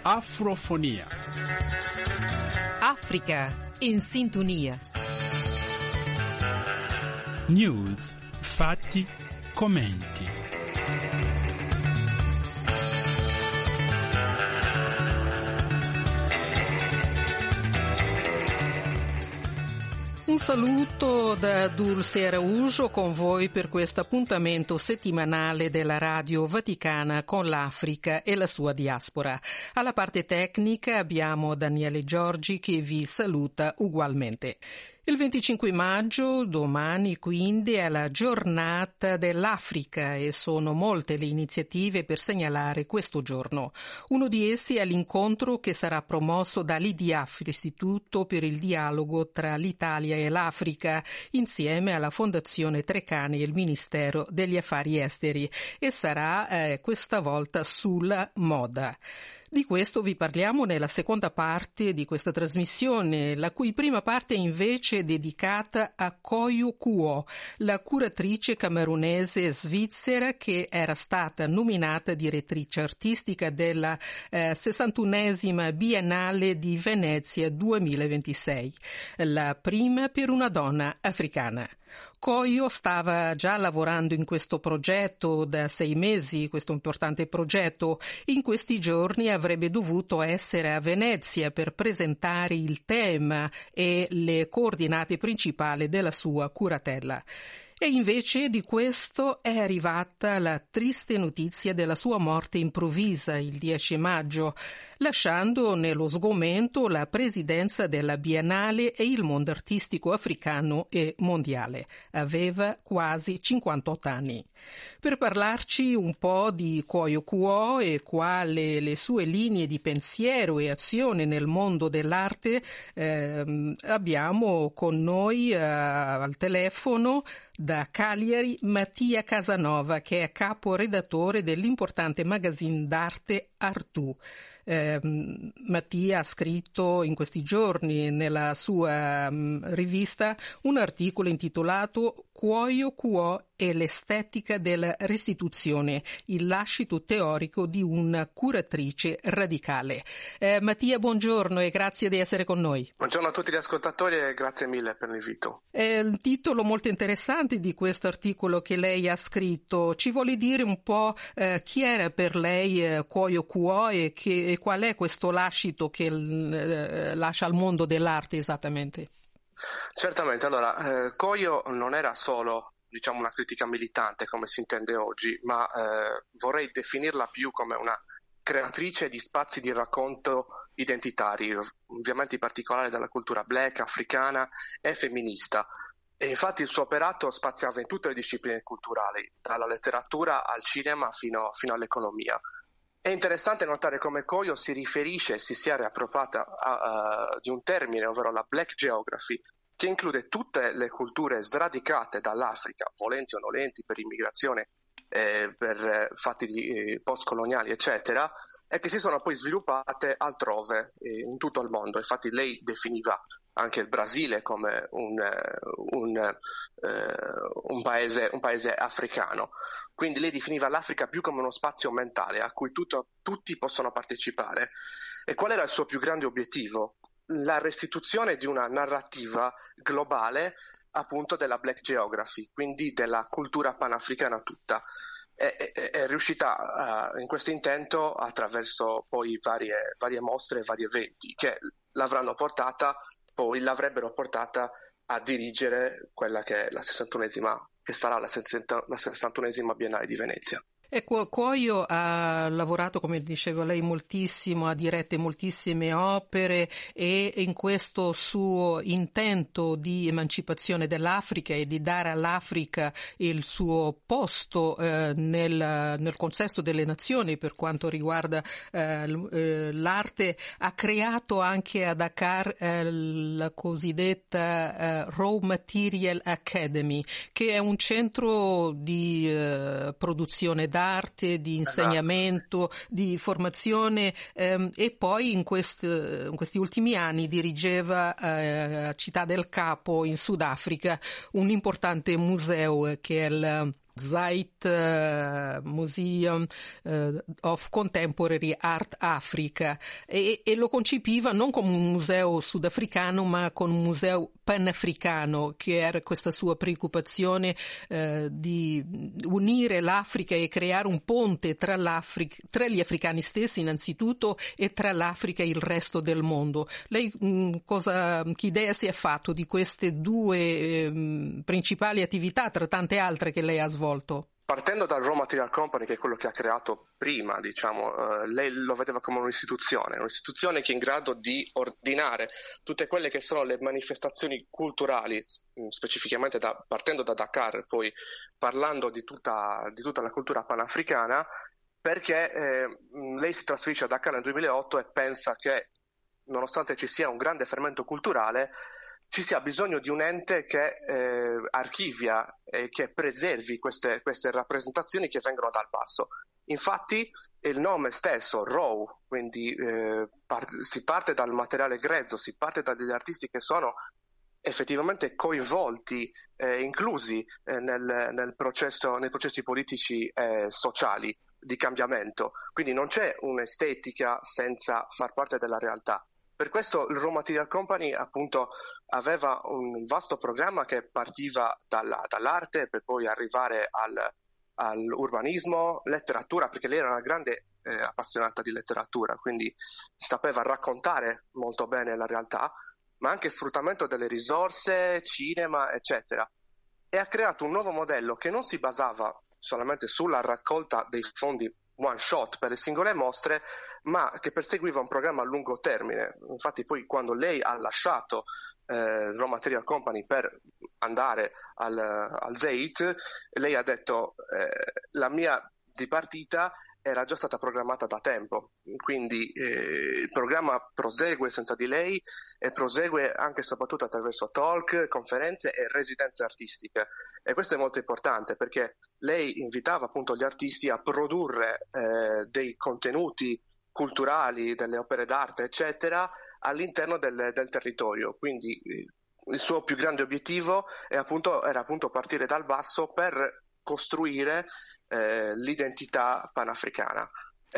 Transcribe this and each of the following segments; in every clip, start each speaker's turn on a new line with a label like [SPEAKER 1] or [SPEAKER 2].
[SPEAKER 1] Afrofonia.
[SPEAKER 2] Africa in sintonia.
[SPEAKER 1] News, fatti, commenti.
[SPEAKER 2] Un saluto da Dulce Araujo con voi per questo appuntamento settimanale della Radio Vaticana con l'Africa e la sua diaspora. Alla parte tecnica abbiamo Daniele Giorgi che vi saluta ugualmente. Il 25 maggio, domani quindi, è la giornata dell'Africa e sono molte le iniziative per segnalare questo giorno. Uno di essi è l'incontro che sarà promosso dall'IDIAF, l'Istituto per il dialogo tra l'Italia e l'Africa, insieme alla Fondazione Treccani e il Ministero degli Affari Esteri, e sarà questa volta sulla moda. Di questo vi parliamo nella seconda parte di questa trasmissione, la cui prima parte è invece dedicata a Koyo Kuo, la curatrice camerunese svizzera che era stata nominata direttrice artistica della 61esima Biennale di Venezia 2026, la prima per una donna africana. Koyo stava già lavorando in questo progetto da 6 mesi, questo importante progetto. In questi giorni avrebbe dovuto essere a Venezia per presentare il tema e le coordinate principali della sua curatela. E invece di questo è arrivata la triste notizia della sua morte improvvisa il 10 maggio, lasciando nello sgomento la presidenza della Biennale e il mondo artistico africano e mondiale. Aveva quasi 58 anni. Per parlarci un po' di Koyo Kuo e quali le sue linee di pensiero e azione nel mondo dell'arte, abbiamo con noi al telefono da Cagliari Mattia Casanova, che è caporedattore dell'importante magazine d'arte Artù. Mattia ha scritto in questi giorni nella sua rivista un articolo intitolato Koyo Kuo e l'estetica della restituzione, il lascito teorico di una curatrice radicale. Mattia, buongiorno e grazie di essere con noi.
[SPEAKER 3] Buongiorno a tutti gli ascoltatori e grazie mille per l'invito.
[SPEAKER 2] È un titolo molto interessante di questo articolo che lei ha scritto. Ci vuole dire un po' chi era per lei Koyo Kuo e qual è questo lascito che lascia al mondo dell'arte esattamente?
[SPEAKER 3] Certamente, allora, Koyo non era solo, diciamo, una critica militante come si intende oggi, ma vorrei definirla più come una creatrice di spazi di racconto identitari, ovviamente in particolare della cultura black, africana e femminista. E infatti il suo operato spaziava in tutte le discipline culturali, dalla letteratura al cinema fino all'economia. È interessante notare come Koyo si riferisce e si sia riappropriata di un termine, ovvero la Black Geography, che include tutte le culture sradicate dall'Africa, volenti o nolenti, per immigrazione, per fatti postcoloniali, eccetera, e che si sono poi sviluppate altrove, in tutto il mondo. Infatti lei definiva anche il Brasile come un paese africano. Quindi lei definiva l'Africa più come uno spazio mentale a cui tutti possono partecipare. E qual era il suo più grande obiettivo? La restituzione di una narrativa globale appunto della Black Geography, quindi della cultura panafricana tutta. È riuscita in questo intento attraverso poi varie mostre e vari eventi che l'avrebbero portata a dirigere quella che è la 61esima, che sarà la 61esima Biennale di Venezia.
[SPEAKER 2] Ecco, Koyo ha lavorato, come diceva lei, moltissimo, ha diretto moltissime opere e in questo suo intento di emancipazione dell'Africa e di dare all'Africa il suo posto nel consesso delle nazioni per quanto riguarda l'arte, ha creato anche a Dakar la cosiddetta Raw Material Academy, che è un centro di produzione d'arte, di insegnamento, di formazione e poi in questi ultimi anni dirigeva a Città del Capo in Sudafrica un importante museo che è Zeit Museum of Contemporary Art Africa, e lo concepiva non come un museo sudafricano ma come un museo panafricano, che era questa sua preoccupazione di unire l'Africa e creare un ponte tra gli africani stessi innanzitutto e tra l'Africa e il resto del mondo. Lei che idea si è fatto di queste due principali attività tra tante altre che lei ha svolto?
[SPEAKER 3] Partendo dal Raw Material Company, che è quello che ha creato prima, lei lo vedeva come un'istituzione che è in grado di ordinare tutte quelle che sono le manifestazioni culturali, specificamente partendo da Dakar, poi parlando di tutta la cultura panafricana, perché lei si trasferisce a Dakar nel 2008 e pensa che, nonostante ci sia un grande fermento culturale, ci sia bisogno di un ente che archivia e che preservi queste rappresentazioni che vengono dal basso. Infatti il nome stesso, Raw, quindi si parte dal materiale grezzo, si parte da degli artisti che sono effettivamente coinvolti, inclusi nei processi politici e sociali di cambiamento. Quindi non c'è un'estetica senza far parte della realtà. Per questo il Raw Material Company appunto aveva un vasto programma che partiva dall'arte per poi arrivare all'urbanismo, letteratura, perché lei era una grande appassionata di letteratura, quindi sapeva raccontare molto bene la realtà, ma anche sfruttamento delle risorse, cinema, eccetera. E ha creato un nuovo modello che non si basava solamente sulla raccolta dei fondi one shot per le singole mostre, ma che perseguiva un programma a lungo termine. Infatti poi quando lei ha lasciato Raw Material Company per andare al Zeit, lei ha detto la mia dipartita era già stata programmata da tempo, quindi il programma prosegue senza di lei e prosegue anche e soprattutto attraverso talk, conferenze e residenze artistiche. E questo è molto importante perché lei invitava appunto gli artisti a produrre dei contenuti culturali, delle opere d'arte, eccetera, all'interno del territorio. Quindi il suo più grande obiettivo era appunto partire dal basso per costruire l'identità panafricana.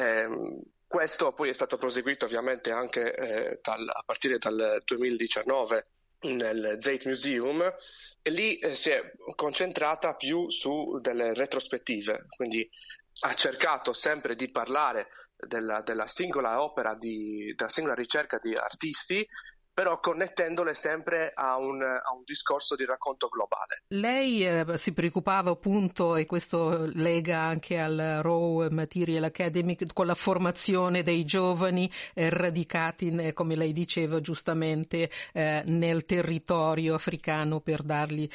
[SPEAKER 3] Questo poi è stato proseguito ovviamente anche a partire dal 2019 nel Zeit Museum, e lì si è concentrata più su delle retrospettive, quindi ha cercato sempre di parlare della singola opera, della singola ricerca di artisti, però connettendole sempre a un discorso di racconto globale.
[SPEAKER 2] Lei si preoccupava appunto, e questo lega anche al Raw Material Academy, con la formazione dei giovani radicati, come lei diceva giustamente, nel territorio africano, per dargli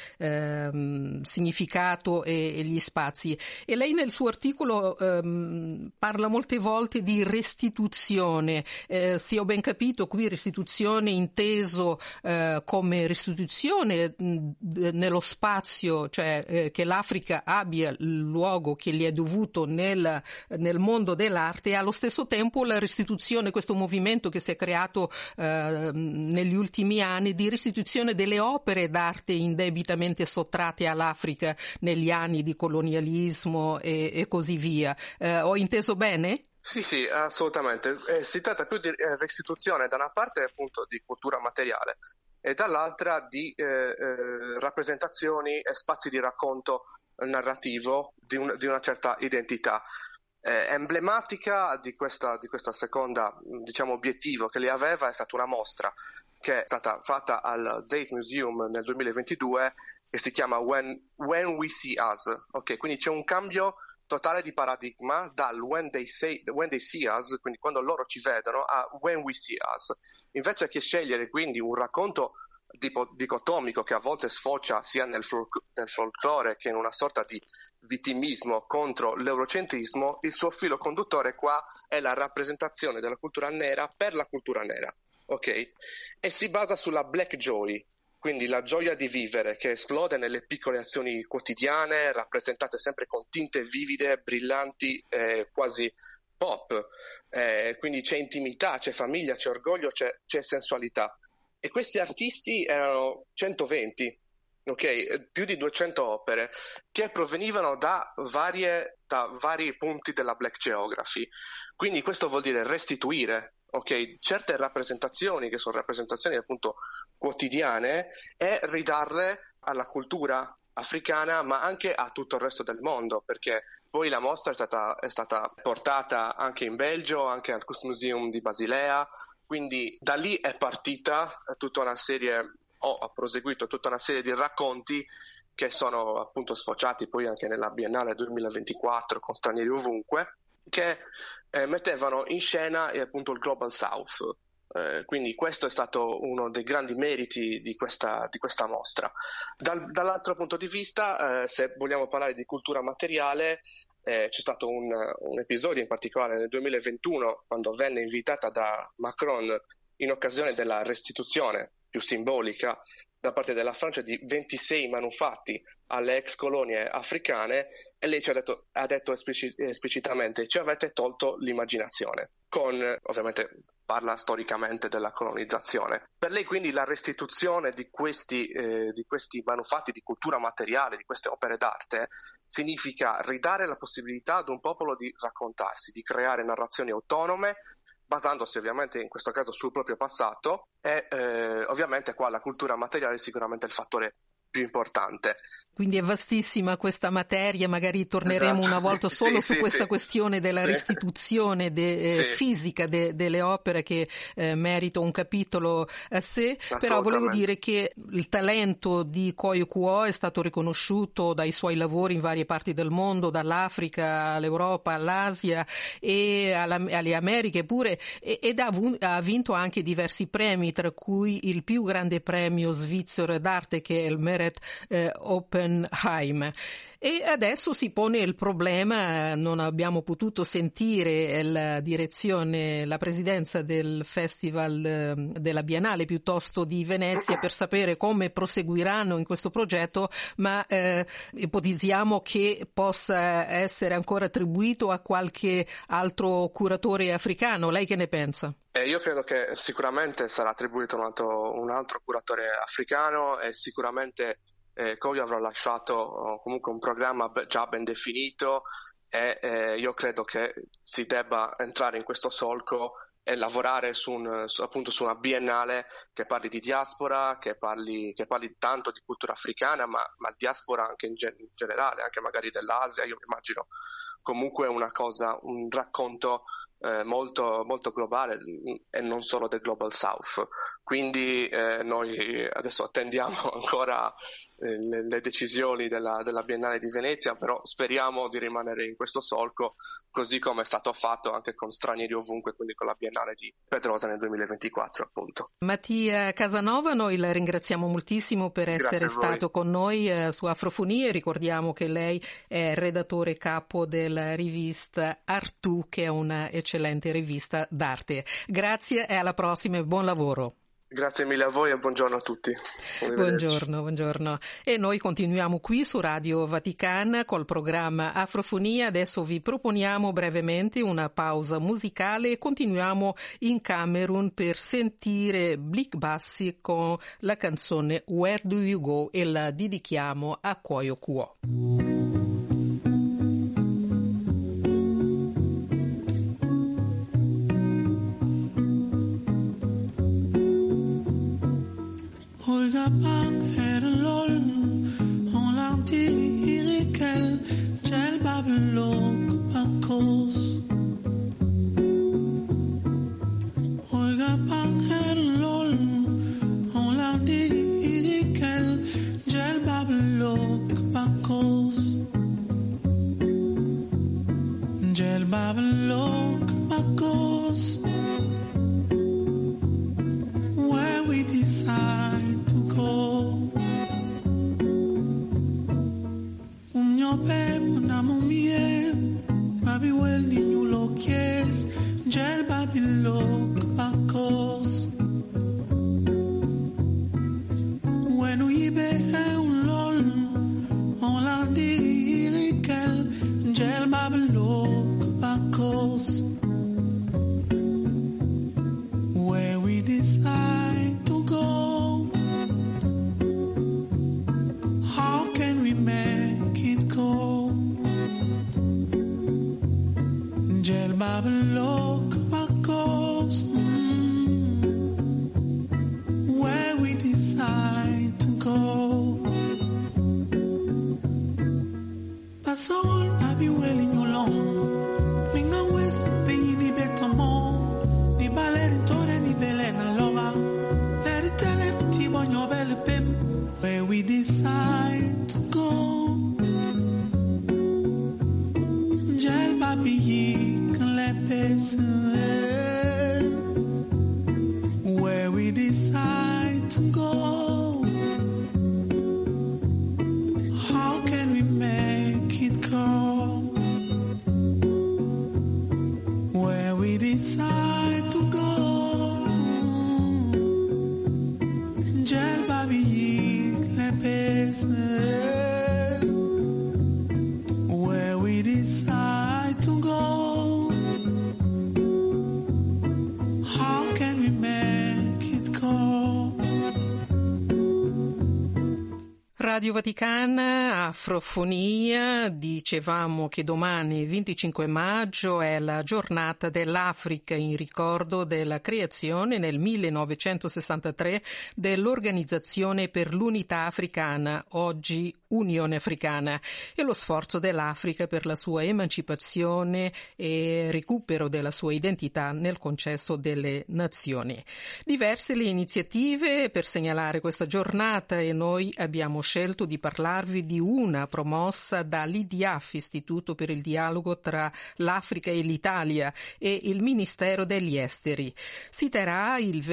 [SPEAKER 2] significato e gli spazi. E lei nel suo articolo parla molte volte di restituzione. Se ho ben capito, qui restituzione inteso come restituzione nello spazio, cioè che l'Africa abbia il luogo che gli è dovuto nel mondo dell'arte, e allo stesso tempo la restituzione, questo movimento che si è creato negli ultimi anni di restituzione delle opere d'arte indebitamente sottratte all'Africa negli anni di colonialismo e così via. Ho inteso bene?
[SPEAKER 3] Sì, assolutamente. Si tratta più di restituzione da una parte appunto di cultura materiale e dall'altra di rappresentazioni e spazi di racconto narrativo di una certa identità. Emblematica di questa seconda, obiettivo che lei aveva è stata una mostra che è stata fatta al Zeit Museum nel 2022 che si chiama When We See Us. Ok, quindi c'è un cambio totale di paradigma dal when they see us, quindi quando loro ci vedono, a when we see us. Invece che scegliere quindi un racconto dicotomico che a volte sfocia sia nel folklore che in una sorta di vittimismo contro l'eurocentrismo, il suo filo conduttore qua è la rappresentazione della cultura nera per la cultura nera, ok? E si basa sulla black joy, quindi la gioia di vivere che esplode nelle piccole azioni quotidiane, rappresentate sempre con tinte vivide, brillanti, quasi pop. Quindi c'è intimità, c'è famiglia, c'è orgoglio, c'è sensualità. E questi artisti erano 120, più di 200 opere che provenivano da vari punti della Black Geography. Quindi questo vuol dire restituire certe rappresentazioni che sono rappresentazioni appunto quotidiane e ridarle alla cultura africana, ma anche a tutto il resto del mondo, perché poi la mostra è stata portata anche in Belgio, anche al Kunstmuseum di Basilea, quindi da lì è partita ha proseguito tutta una serie di racconti che sono appunto sfociati poi anche nella Biennale 2024 con Stranieri ovunque, che mettevano in scena appunto il Global South. Quindi questo è stato uno dei grandi meriti di questa mostra. Dall'altro punto di vista, se vogliamo parlare di cultura materiale, c'è stato un episodio in particolare nel 2021, quando venne invitata da Macron in occasione della restituzione più simbolica da parte della Francia di 26 manufatti alle ex colonie africane, e lei ha detto esplicitamente: ci avete tolto l'immaginazione, ovviamente parla storicamente della colonizzazione. Per lei quindi la restituzione di questi manufatti di cultura materiale, di queste opere d'arte, significa ridare la possibilità ad un popolo di raccontarsi, di creare narrazioni autonome, basandosi ovviamente in questo caso sul proprio passato, e ovviamente qua la cultura materiale è sicuramente il fattore più importante.
[SPEAKER 2] Quindi è vastissima questa materia, magari torneremo una volta solo su questa questione della restituzione fisica delle opere, che merita un capitolo a sé, però volevo dire che il talento di Koyo Kuo è stato riconosciuto dai suoi lavori in varie parti del mondo, dall'Africa all'Europa, all'Asia e alle Americhe pure, ed ha vinto anche diversi premi, tra cui il più grande premio svizzero d'arte, che è il Meret Oppenheim. E adesso si pone il problema, non abbiamo potuto sentire la presidenza del Festival della Biennale piuttosto di Venezia, per sapere come proseguiranno in questo progetto, ma ipotizziamo che possa essere ancora attribuito a qualche altro curatore africano. Lei che ne pensa?
[SPEAKER 3] Io credo che sicuramente sarà attribuito un altro curatore africano, e sicuramente Koyo avrà lasciato comunque un programma già ben definito, e io credo che si debba entrare in questo solco e lavorare su una biennale che parli di diaspora, che parli tanto di cultura africana, ma diaspora anche in generale, anche magari dell'Asia. Io immagino comunque un racconto molto, molto globale, e non solo del Global South. Quindi noi adesso attendiamo ancora le decisioni della Biennale di Venezia, però speriamo di rimanere in questo solco, così come è stato fatto anche con Stranieri ovunque, quindi con la Biennale di Pedrosa nel 2024 appunto.
[SPEAKER 2] Mattia Casanova, noi la ringraziamo moltissimo per essere stato con noi su Afrofonia, e ricordiamo che lei è redattore capo della rivista Artù, che è una eccellente rivista d'arte. Grazie e alla prossima e buon lavoro.
[SPEAKER 3] Grazie mille a voi e buongiorno a tutti.
[SPEAKER 2] Buongiorno. E noi continuiamo qui su Radio Vaticana col programma Afrofonia. Adesso vi proponiamo brevemente una pausa musicale e continuiamo in Camerun per sentire Blick Bassi con la canzone Where Do You Go, e la dedichiamo a Koyo Kuo.
[SPEAKER 4] Bang her lol on l'anti-irikel gel babelok bakos Oiga bang her lol on l'anti-irikel gel babelok bakos Gel babelok bakos Where we decide mon amour mien, baby well ni ñu lo kies, gel baby look bakos. When we be un lol, on l'andi rikel, gel baby look bakos. Where we decide to go, Kasol abi welling along. Minga west be di betamo. Di baler tore di belena loga. Let it tell him Tibon your belly pim. Where we decide to go. Gel babi yik lepes. Where we decide to go. How can we make it go? Where we decide to go. Gel babi lepes. Where we decide to go. How can we make it go?
[SPEAKER 2] Radio Vaticana, Afrofonia, dicevamo che domani 25 maggio è la giornata dell'Africa in ricordo della creazione nel 1963 dell'Organizzazione per l'Unità Africana, oggi Unione Africana, e lo sforzo dell'Africa per la sua emancipazione e recupero della sua identità nel consesso delle nazioni. Diverse le iniziative per segnalare questa giornata e noi abbiamo scelto di parlarvi di una promossa dall'IDIAF, Istituto per il Dialogo tra l'Africa e l'Italia, e il Ministero degli Esteri. Si terrà il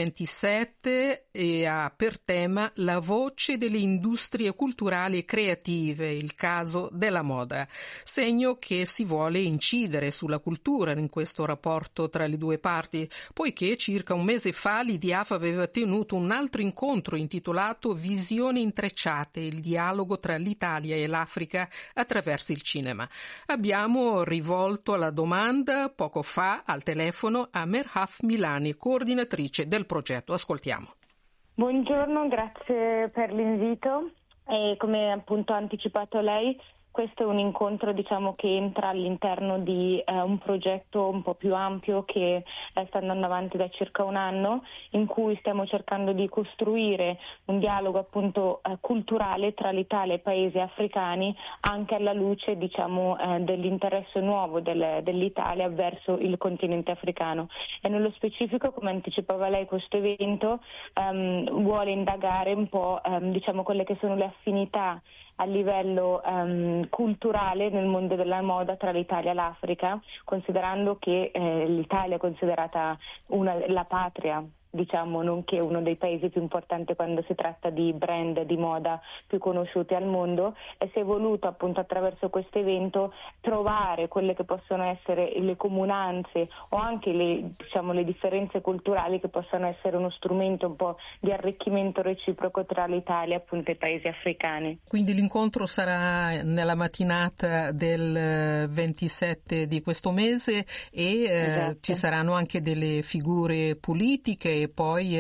[SPEAKER 2] 27 e ha per tema la voce delle industrie culturali e creative, il caso della moda, segno che si vuole incidere sulla cultura in questo rapporto tra le due parti, poiché circa un mese fa l'IDIAF aveva tenuto un altro incontro intitolato Visioni intrecciate, il dialogo tra l'Italia e l'Africa attraverso il cinema. Abbiamo rivolto la domanda poco fa al telefono a Merhaf Milani, coordinatrice del progetto. Ascoltiamo.
[SPEAKER 5] Buongiorno, grazie per l'invito. E come appunto ha anticipato lei, questo è un incontro che entra all'interno di un progetto un po' più ampio che sta andando avanti da circa un anno, in cui stiamo cercando di costruire un dialogo appunto culturale tra l'Italia e i paesi africani, anche alla luce dell'interesse nuovo dell'Italia verso il continente africano. E nello specifico, come anticipava lei, questo evento vuole indagare un po' quelle che sono le affinità a livello culturale nel mondo della moda tra l'Italia e l'Africa, considerando che l'Italia è considerata la patria, nonché uno dei paesi più importanti quando si tratta di brand di moda più conosciuti al mondo, e si è voluto appunto attraverso questo evento trovare quelle che possono essere le comunanze o anche le differenze culturali che possono essere uno strumento un po' di arricchimento reciproco tra l'Italia e appunto i paesi africani.
[SPEAKER 2] Quindi l'incontro sarà nella mattinata del 27 di questo mese e
[SPEAKER 5] esatto.
[SPEAKER 2] Ci saranno anche delle figure politiche e poi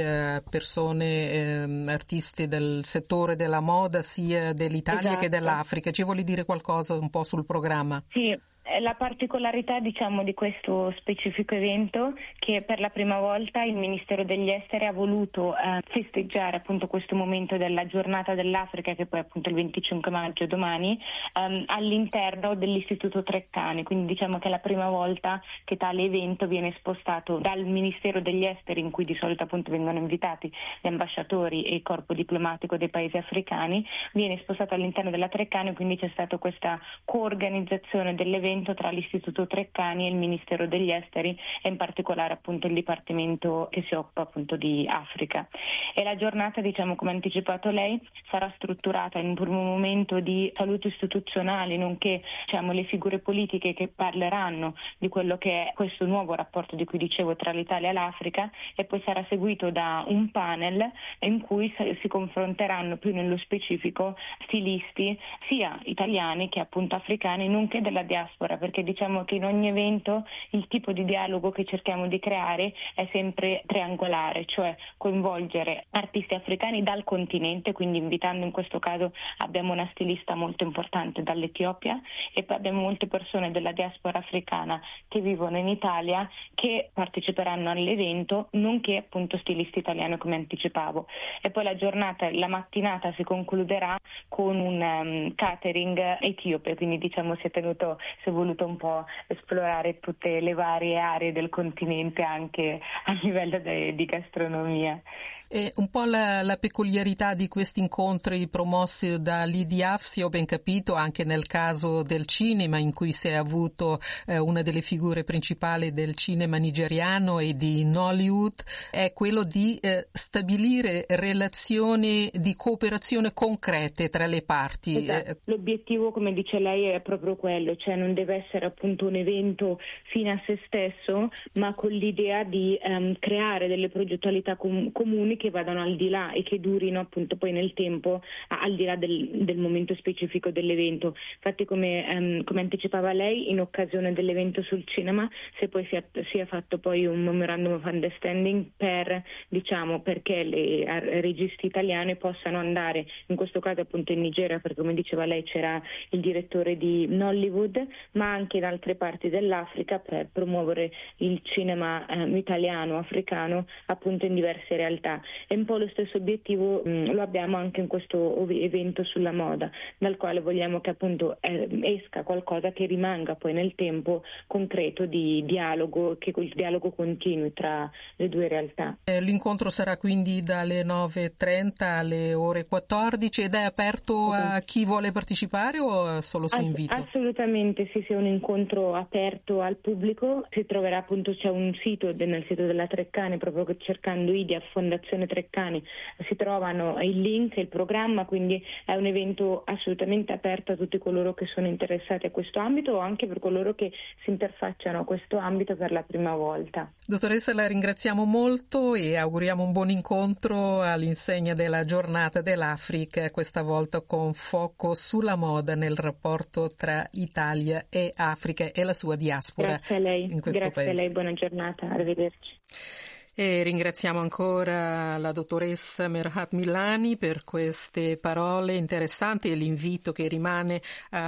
[SPEAKER 2] persone, artisti del settore della moda sia dell'Italia
[SPEAKER 5] esatto.
[SPEAKER 2] che dell'Africa. Ci vuole dire qualcosa un po' sul programma?
[SPEAKER 5] Sì. La particolarità di questo specifico evento che per la prima volta il Ministero degli Esteri ha voluto festeggiare appunto questo momento della giornata dell'Africa, che poi appunto il 25 maggio domani, all'interno dell'Istituto Treccani, quindi che è la prima volta che tale evento viene spostato dal Ministero degli Esteri, in cui di solito appunto vengono invitati gli ambasciatori e il corpo diplomatico dei paesi africani, viene spostato all'interno della Treccani, quindi c'è stata questa coorganizzazione dell'evento tra l'Istituto Treccani e il Ministero degli Esteri, e in particolare appunto il Dipartimento che si occupa appunto di Africa. E la giornata, come ha anticipato lei, sarà strutturata in un primo momento di saluto istituzionali, nonché le figure politiche che parleranno di quello che è questo nuovo rapporto di cui dicevo tra l'Italia e l'Africa, e poi sarà seguito da un panel in cui si confronteranno più nello specifico stilisti sia italiani che appunto africani, nonché della diaspora, perché che in ogni evento il tipo di dialogo che cerchiamo di creare è sempre triangolare, cioè coinvolgere artisti africani dal continente, quindi invitando, in questo caso abbiamo una stilista molto importante dall'Etiopia, e poi abbiamo molte persone della diaspora africana che vivono in Italia che parteciperanno all'evento, nonché appunto stilisti italiani, come anticipavo. E poi la mattinata si concluderà con un catering etiope, quindi diciamo si è voluto un po' esplorare tutte le varie aree del continente anche a livello di gastronomia.
[SPEAKER 2] E un po' la peculiarità di questi incontri promossi dall'IDIAF, se ho ben capito, anche nel caso del cinema, in cui si è avuto una delle figure principali del cinema nigeriano e di Nollywood, è quello di stabilire relazioni di cooperazione concrete tra le parti.
[SPEAKER 5] Esatto. L'obiettivo, come dice lei, è proprio quello, cioè non deve essere appunto un evento fine a se stesso, ma con l'idea di creare delle progettualità comuni che vadano al di là e che durino appunto poi nel tempo, al di là del momento specifico dell'evento. Infatti, come anticipava lei, in occasione dell'evento sul cinema si è fatto poi un memorandum of understanding perché le registi italiane possano andare, in questo caso appunto in Nigeria, perché come diceva lei c'era il direttore di Nollywood, ma anche in altre parti dell'Africa, per promuovere il cinema italiano, africano, appunto in diverse realtà. E un po' lo stesso obiettivo lo abbiamo anche in questo evento sulla moda, dal quale vogliamo che appunto esca qualcosa che rimanga poi nel tempo concreto di dialogo, che il dialogo continui tra le due realtà.
[SPEAKER 2] L'incontro sarà quindi dalle 9:30 alle ore 14 ed è aperto a chi vuole partecipare o solo su invito?
[SPEAKER 5] Assolutamente sì, è un incontro aperto al pubblico. Si troverà appunto, c'è un sito nel sito della Treccani, proprio che cercando IDIAF Fondazione Treccani si trovano il link e il programma, quindi è un evento assolutamente aperto a tutti coloro che sono interessati a questo ambito o anche per coloro che si interfacciano a questo ambito per la prima volta.
[SPEAKER 2] Dottoressa, la ringraziamo molto e auguriamo un buon incontro all'insegna della giornata dell'Africa, questa volta con fuoco sulla moda nel rapporto tra Italia e Africa e la sua diaspora.
[SPEAKER 5] Grazie a lei.
[SPEAKER 2] In questo
[SPEAKER 5] Grazie
[SPEAKER 2] paese.
[SPEAKER 5] a lei, buona giornata, arrivederci.
[SPEAKER 2] E ringraziamo ancora la dottoressa Merhat Millani per queste parole interessanti e l'invito che rimane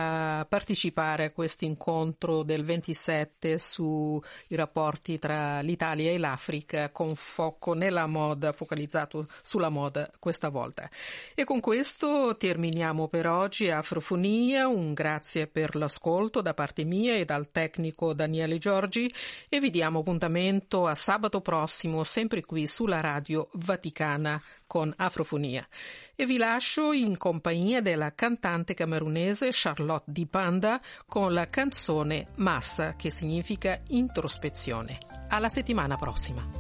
[SPEAKER 2] a partecipare a questo incontro del 27 sui rapporti tra l'Italia e l'Africa, con fuoco nella moda, focalizzato sulla moda questa volta. E con questo terminiamo per oggi Afrofonia. Un grazie per l'ascolto da parte mia e dal tecnico Daniele Giorgi e vi diamo appuntamento a sabato prossimo, sempre qui sulla Radio Vaticana con Afrofonia. E vi lascio in compagnia della cantante camerunese Charlotte Di Panda con la canzone Massa, che significa introspezione. Alla settimana prossima.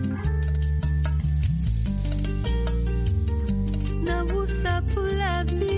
[SPEAKER 6] Pour la vie.